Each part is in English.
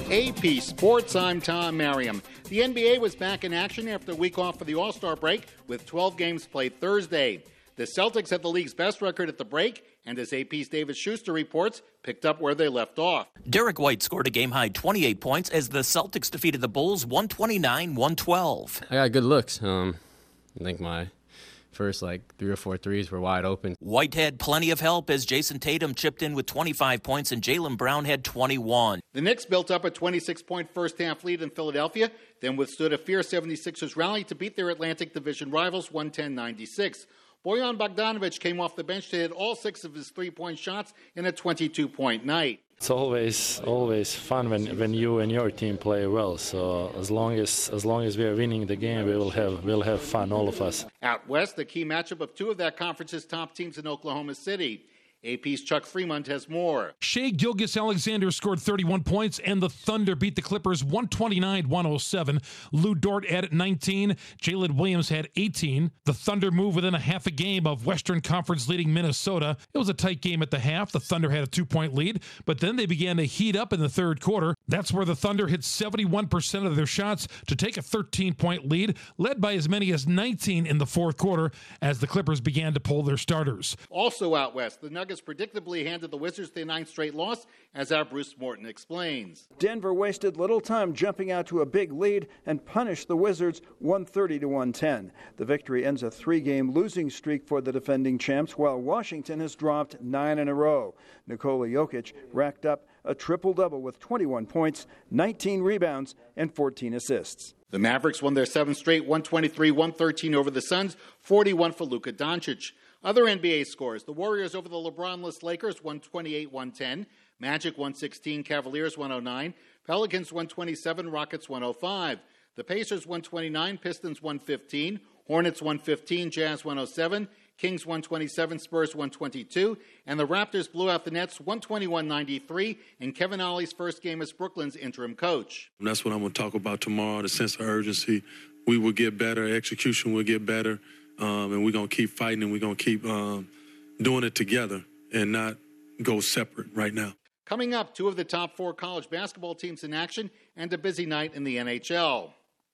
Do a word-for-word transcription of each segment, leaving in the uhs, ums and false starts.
A P Sports, I'm Tom Merriam. The N B A was back in action after a week off for the All-Star break with twelve games played Thursday. The Celtics had the league's best record at the break, and as A P's David Schuster reports, picked up where they left off. Derek White scored a game-high twenty-eight points as the Celtics defeated the Bulls one twenty-nine to one twelve. I got good looks. Um, I think my first like three or four threes were wide open. White had plenty of help as Jason Tatum chipped in with twenty-five points and Jaylen Brown had twenty-one. The Knicks built up a twenty-six point first-half lead in Philadelphia, then withstood a fierce seventy-sixers rally to beat their Atlantic Division rivals one ten to ninety-six. Bojan Bogdanovic came off the bench to hit all six of his three-point shots in a twenty-two point night. It's always always fun when, when you and your team play well. So as long as as long as we are winning the game, we will have we'll have fun, all of us. Out west, the key matchup of two of that conference's top teams in Oklahoma City. A P's Chuck Fremont has more. Shai Gilgeous-Alexander scored thirty-one points, and the Thunder beat the Clippers one twenty-nine to one oh seven. Lou Dort added nineteen. Jalen Williams had eighteen. The Thunder moved within a half a game of Western Conference leading Minnesota. It was a tight game at the half. The Thunder had a two-point lead, but then they began to heat up in the third quarter. That's where the Thunder hit seventy-one percent of their shots to take a thirteen-point lead, led by as many as nineteen in the fourth quarter as the Clippers began to pull their starters. Also out west, the Nuggets predictably handed the Wizards their ninth straight loss, as our Bruce Morton explains. Denver wasted little time jumping out to a big lead and punished the Wizards one thirty to one ten. The victory ends a three-game losing streak for the defending champs, while Washington has dropped nine in a row. Nikola Jokic racked up a triple-double with twenty-one points, nineteen rebounds, and fourteen assists. The Mavericks won their seventh straight one twenty-three to one thirteen over the Suns, forty-one for Luka Doncic. Other N B A scores: the Warriors over the LeBron-less Lakers, one twenty-eight to one ten. Magic, one sixteen. Cavaliers, one oh nine. Pelicans, one twenty-seven. Rockets, one oh five. The Pacers, one twenty-nine. Pistons, one fifteen. Hornets, one fifteen. Jazz, one oh seven. Kings, one twenty-seven. Spurs, one twenty-two. And the Raptors blew out the Nets, one twenty-one to ninety-three, in Kevin Ollie's first game as Brooklyn's interim coach. And that's what I'm going to talk about tomorrow, the sense of urgency. We will get better. Execution will get better. Um, and we're going to keep fighting, and we're going to keep um, doing it together and not go separate right now. Coming up, two of the top four college basketball teams in action and a busy night in the N H L.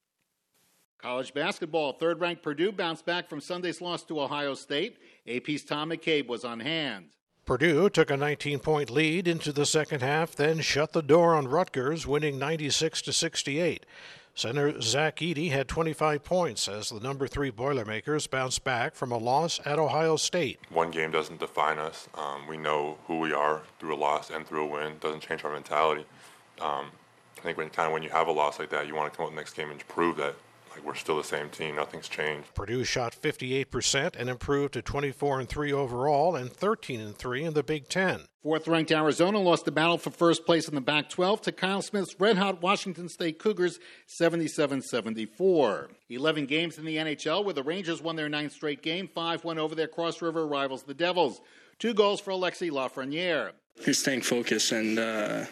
College basketball, third-ranked Purdue bounced back from Sunday's loss to Ohio State. A P's Tom McCabe was on hand. Purdue took a nineteen-point lead into the second half, then shut the door on Rutgers, winning ninety-six to sixty-eight. Center Zach Edey had twenty-five points as the number three Boilermakers bounced back from a loss at Ohio State. One game doesn't define us. Um, we know who we are through a loss and through a win. It doesn't change our mentality. Um, I think when kind of when you have a loss like that, you want to come out the next game and prove that like we're still the same team. Nothing's changed. Purdue shot fifty-eight percent and improved to twenty-four and three overall and thirteen and three in the Big Ten. Fourth-ranked Arizona lost the battle for first place in the Pac twelve to Kyle Smith's red-hot Washington State Cougars, seventy-seven seventy-four. Eleven games in the N H L, where the Rangers won their ninth straight game, five one over their Cross River rivals, the Devils. Two goals for Alexis Lafreniere. Just staying focused and uh,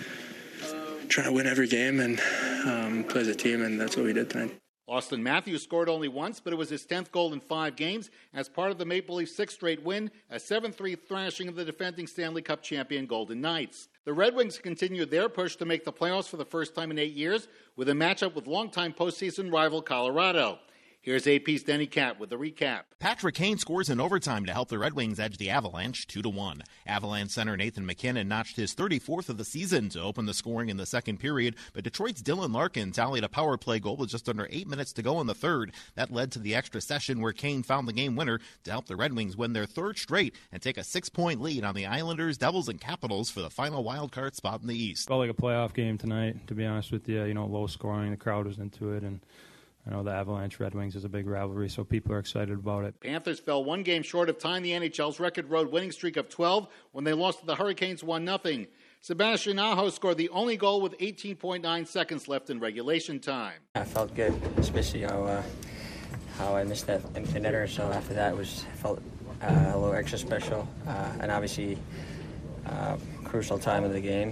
trying to win every game and um, play as a team, and that's what we did tonight. Austin Matthews scored only once, but it was his tenth goal in five games as part of the Maple Leafs' sixth straight win, a seven three thrashing of the defending Stanley Cup champion Golden Knights. The Red Wings continued their push to make the playoffs for the first time in eight years with a matchup with longtime postseason rival Colorado. Here's A P's Denny Cat with the recap. Patrick Kane scores in overtime to help the Red Wings edge the Avalanche two to one. Avalanche center Nathan MacKinnon notched his thirty-fourth of the season to open the scoring in the second period, but Detroit's Dylan Larkin tallied a power play goal with just under eight minutes to go in the third. That led to the extra session where Kane found the game winner to help the Red Wings win their third straight and take a six-point lead on the Islanders, Devils, and Capitals for the final wild card spot in the East. Felt like a playoff game tonight, to be honest with you. You know, low scoring, the crowd was into it, and I know the Avalanche Red Wings is a big rivalry, so people are excited about it. Panthers fell one game short of tying the N H L's record road winning streak of twelve when they lost to the Hurricanes one nothing. Sebastian Aho scored the only goal with eighteen point nine seconds left in regulation time. I felt good, especially how uh, how I missed that netter. So after that, it was felt uh, a little extra special, uh, and obviously uh, crucial time of the game.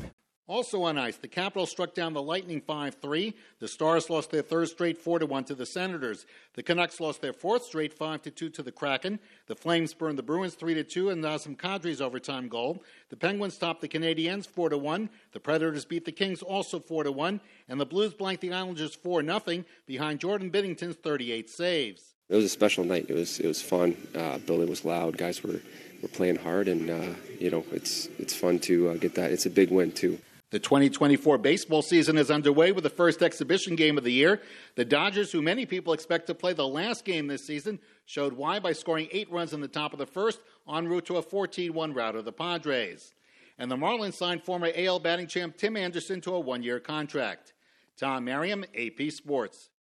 Also on ice, the Capitals struck down the Lightning five three. The Stars lost their third straight four to one to the Senators. The Canucks lost their fourth straight five to two to the Kraken. The Flames burned the Bruins three to two in Nazem Kadri's overtime goal. The Penguins topped the Canadiens four to one. The Predators beat the Kings also four to one. And the Blues blanked the Islanders four nothing behind Jordan Binnington's thirty-eight saves. It was a special night. It was it was fun. Uh, building was loud. Guys were, were playing hard, and uh, you know it's it's fun to uh, get that. It's a big win too. The twenty twenty-four baseball season is underway with the first exhibition game of the year. The Dodgers, who many people expect to play the last game this season, showed why by scoring eight runs in the top of the first en route to a fourteen one rout of the Padres. And the Marlins signed former A L batting champ Tim Anderson to a one-year contract. Tom Merriam, A P Sports.